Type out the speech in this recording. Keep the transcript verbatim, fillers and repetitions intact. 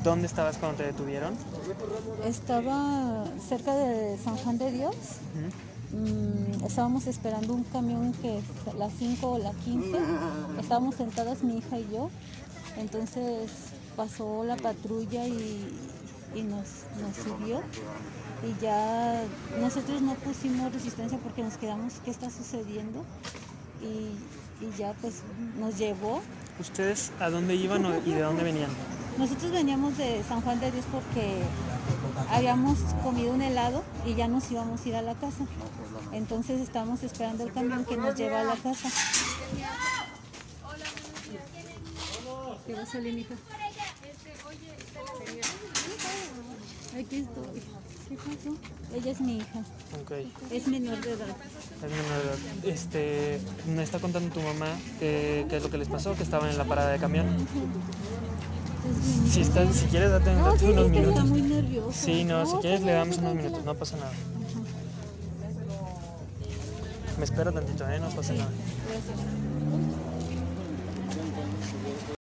¿Dónde estabas cuando te detuvieron? Estaba cerca de San Juan de Dios. Uh-huh. Mm, estábamos esperando un camión que es las cinco o las quince. Estábamos sentadas mi hija y yo. Entonces pasó la patrulla y, y nos, nos subió. Y ya nosotros no pusimos resistencia porque nos quedamos, ¿qué está sucediendo? Y, y ya pues nos llevó. ¿Ustedes a dónde iban y de dónde venían? Nosotros veníamos de San Juan de Dios porque habíamos comido un helado y ya nos íbamos a ir a la casa. Entonces estábamos esperando el camión que nos lleva a la casa. ¿Qué va a salir, mija? Aquí estoy. ¿Qué pasó? Ella es mi hija. Okay. Es menor de edad. Es menor de edad. Este, me está contando tu mamá que, qué es lo que les pasó, que estaban en la parada de camión. Uh-huh. Si, está, si quieres, date no, sí, unos es que minutos. está muy nerviosa. Sí, no, no si quieres le damos no, unos minutos, no pasa nada. Uh-huh. Me espera tantito, ¿eh? No pasa sí, nada. gracias.